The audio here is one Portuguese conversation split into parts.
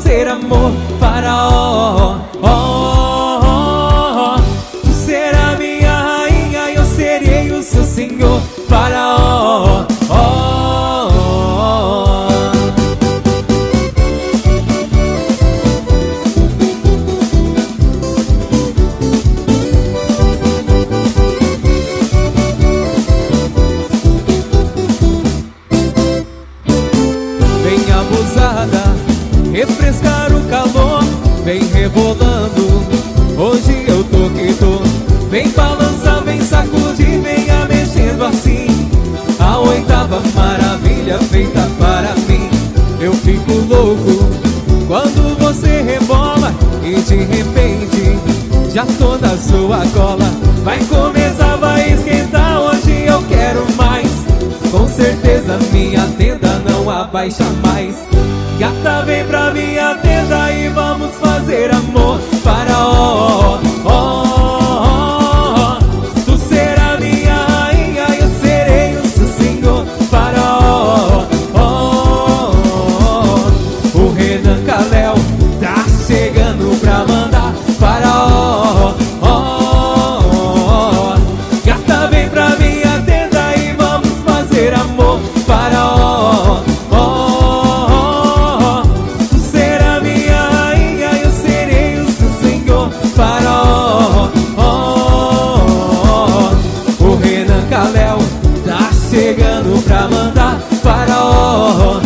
fazer amor, faraó. Tu será minha rainha, eu serei o seu senhor, faraó. Vem abusada, refrescar o calor, vem rebolando, hoje eu tô que tô. Vem balançar, vem sacudir, venha mexendo assim, a oitava maravilha feita para mim. Eu fico louco quando você rebola e de repente já tô na sua cola. Vai começar, vai esquentar, hoje eu quero mais. Com certeza minha tenda não abaixa mais. Gata, vem pra minha tenda e vamos fazer amor, faraó. Tu será minha rainha, eu serei o seu senhor, faraó. O Renan Kalel tá chegando pra mandar, faraó. Gata, vem pra minha tenda e vamos fazer amor, faraó. Tu será minha rainha, eu serei o seu senhor, faraó. O Renan Kalel tá chegando pra mandar, faraó.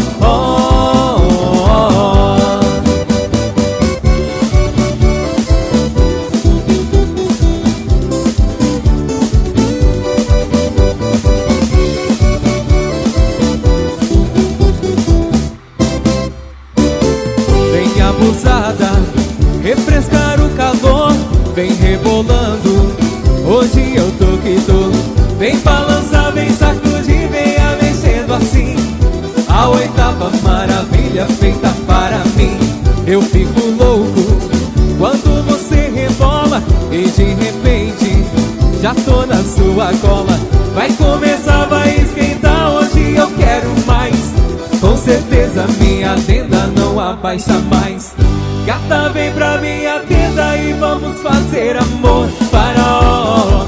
Vem abusada, refrescar o calor, vem rebolando, hoje eu tô que tô. Vem balançar, vem sacudir, venha mexendo assim, a oitava maravilha feita para mim. Eu fico louco quando você rebola e de repente já tô na sua cola. Vai começar, vai esquentar, hoje eu quero mais. Com certeza minha tenda não abaixa mais. Gata, vem pra minha tenda e vamos fazer amor, faraó.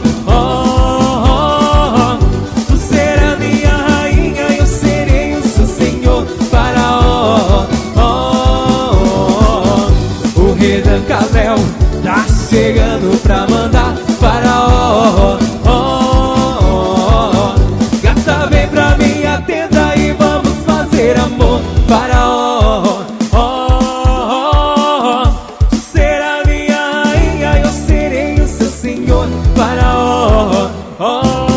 Tu será minha rainha, eu serei o seu senhor, faraó. O Renan Kalel tá chegando pra mandar, faraó. Gata, vem pra minha tenda e vamos fazer amor, faraó. Tu será minha rainha, eu serei o seu senhor, faraó.